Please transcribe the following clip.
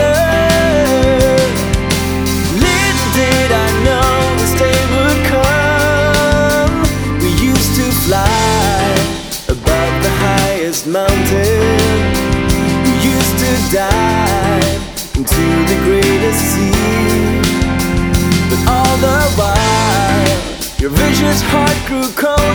Little did I know this day would come. We used to fly above the highest mountain. We used to dive into the greatest sea. But all the while, your vicious heart grew cold.